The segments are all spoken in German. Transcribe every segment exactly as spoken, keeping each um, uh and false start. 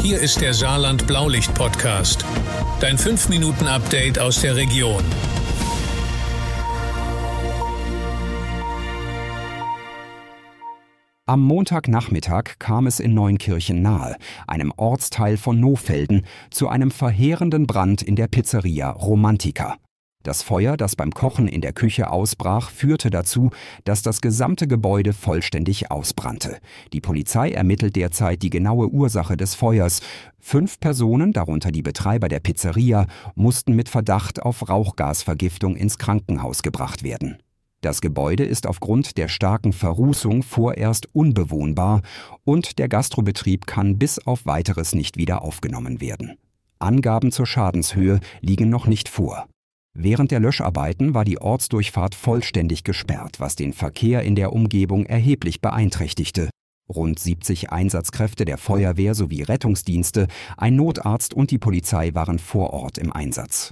Hier ist der Saarland-Blaulicht-Podcast. Dein fünf Minuten Update aus der Region. Am Montagnachmittag kam es in Neunkirchen-Nahe, einem Ortsteil von Nohfelden, zu einem verheerenden Brand in der Pizzeria Romantica. Das Feuer, das beim Kochen in der Küche ausbrach, führte dazu, dass das gesamte Gebäude vollständig ausbrannte. Die Polizei ermittelt derzeit die genaue Ursache des Feuers. Fünf Personen, darunter die Betreiber der Pizzeria, mussten mit Verdacht auf Rauchgasvergiftung ins Krankenhaus gebracht werden. Das Gebäude ist aufgrund der starken Verrußung vorerst unbewohnbar und der Gastrobetrieb kann bis auf Weiteres nicht wieder aufgenommen werden. Angaben zur Schadenshöhe liegen noch nicht vor. Während der Löscharbeiten war die Ortsdurchfahrt vollständig gesperrt, was den Verkehr in der Umgebung erheblich beeinträchtigte. Rund siebzig Einsatzkräfte der Feuerwehr sowie Rettungsdienste, ein Notarzt und die Polizei waren vor Ort im Einsatz.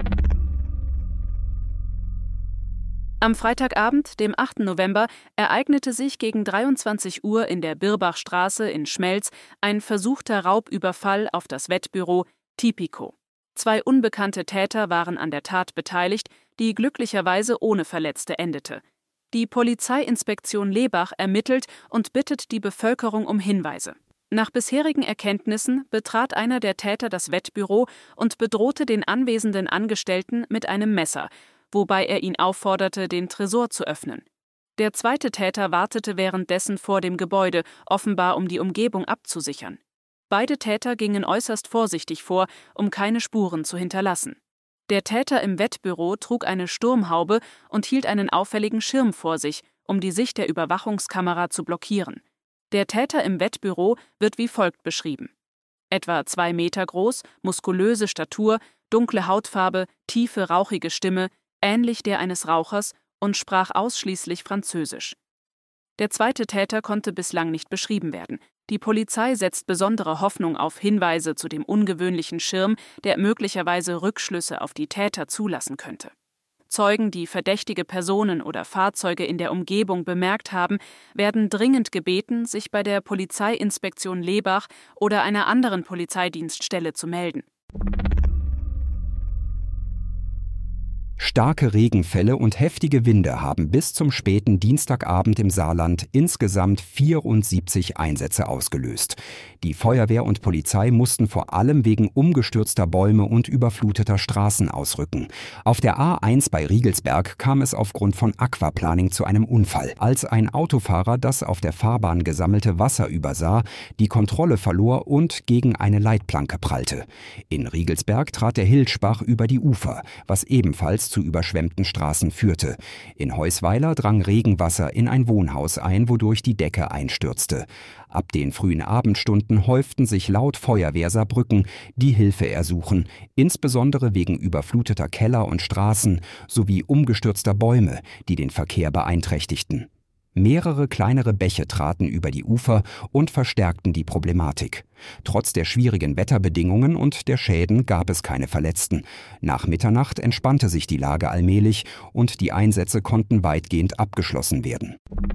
Am Freitagabend, dem achten November, ereignete sich gegen dreiundzwanzig Uhr in der Birbachstraße in Schmelz ein versuchter Raubüberfall auf das Wettbüro Tipico. Zwei unbekannte Täter waren an der Tat beteiligt, die glücklicherweise ohne Verletzte endete. Die Polizeiinspektion Lebach ermittelt und bittet die Bevölkerung um Hinweise. Nach bisherigen Erkenntnissen betrat einer der Täter das Wettbüro und bedrohte den anwesenden Angestellten mit einem Messer, wobei er ihn aufforderte, den Tresor zu öffnen. Der zweite Täter wartete währenddessen vor dem Gebäude, offenbar um die Umgebung abzusichern. Beide Täter gingen äußerst vorsichtig vor, um keine Spuren zu hinterlassen. Der Täter im Wettbüro trug eine Sturmhaube und hielt einen auffälligen Schirm vor sich, um die Sicht der Überwachungskamera zu blockieren. Der Täter im Wettbüro wird wie folgt beschrieben: Etwa zwei Meter groß, muskulöse Statur, dunkle Hautfarbe, tiefe, rauchige Stimme, ähnlich der eines Rauchers, und sprach ausschließlich Französisch. Der zweite Täter konnte bislang nicht beschrieben werden. Die Polizei setzt besondere Hoffnung auf Hinweise zu dem ungewöhnlichen Schirm, der möglicherweise Rückschlüsse auf die Täter zulassen könnte. Zeugen, die verdächtige Personen oder Fahrzeuge in der Umgebung bemerkt haben, werden dringend gebeten, sich bei der Polizeiinspektion Lebach oder einer anderen Polizeidienststelle zu melden. Starke Regenfälle und heftige Winde haben bis zum späten Dienstagabend im Saarland insgesamt vierundsiebzig Einsätze ausgelöst. Die Feuerwehr und Polizei mussten vor allem wegen umgestürzter Bäume und überfluteter Straßen ausrücken. Auf der A eins bei Riegelsberg kam es aufgrund von Aquaplaning zu einem Unfall, als ein Autofahrer das auf der Fahrbahn gesammelte Wasser übersah, die Kontrolle verlor und gegen eine Leitplanke prallte. In Riegelsberg trat der Hilschbach über die Ufer, was ebenfalls zu überschwemmten Straßen führte. In Heusweiler drang Regenwasser in ein Wohnhaus ein, wodurch die Decke einstürzte. Ab den frühen Abendstunden häuften sich laut Feuerwehr Saarbrücken, die Hilfe ersuchen, insbesondere wegen überfluteter Keller und Straßen sowie umgestürzter Bäume, die den Verkehr beeinträchtigten. Mehrere kleinere Bäche traten über die Ufer und verstärkten die Problematik. Trotz der schwierigen Wetterbedingungen und der Schäden gab es keine Verletzten. Nach Mitternacht entspannte sich die Lage allmählich und die Einsätze konnten weitgehend abgeschlossen werden.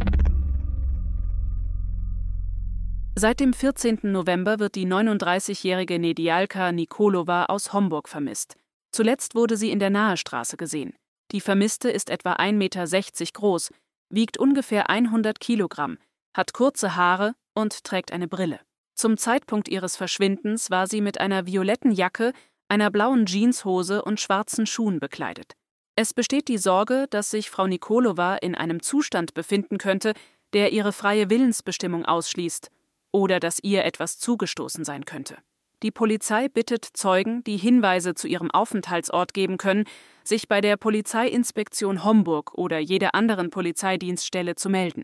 Seit dem vierzehnten November wird die neununddreißigjährige Nedialka Nikolova aus Homburg vermisst. Zuletzt wurde sie in der Nahestraße gesehen. Die Vermisste ist etwa ein Meter sechzig groß, wiegt ungefähr hundert Kilogramm, hat kurze Haare und trägt eine Brille. Zum Zeitpunkt ihres Verschwindens war sie mit einer violetten Jacke, einer blauen Jeanshose und schwarzen Schuhen bekleidet. Es besteht die Sorge, dass sich Frau Nikolova in einem Zustand befinden könnte, der ihre freie Willensbestimmung ausschließt, oder dass ihr etwas zugestoßen sein könnte. Die Polizei bittet Zeugen, die Hinweise zu ihrem Aufenthaltsort geben können, sich bei der Polizeiinspektion Homburg oder jeder anderen Polizeidienststelle zu melden.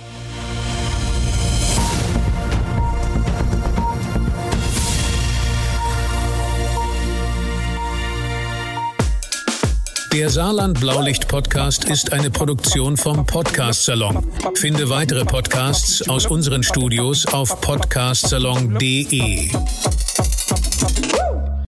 Der Saarland-Blaulicht-Podcast ist eine Produktion vom Podcast-Salon. Finde weitere Podcasts aus unseren Studios auf podcast salon punkt de.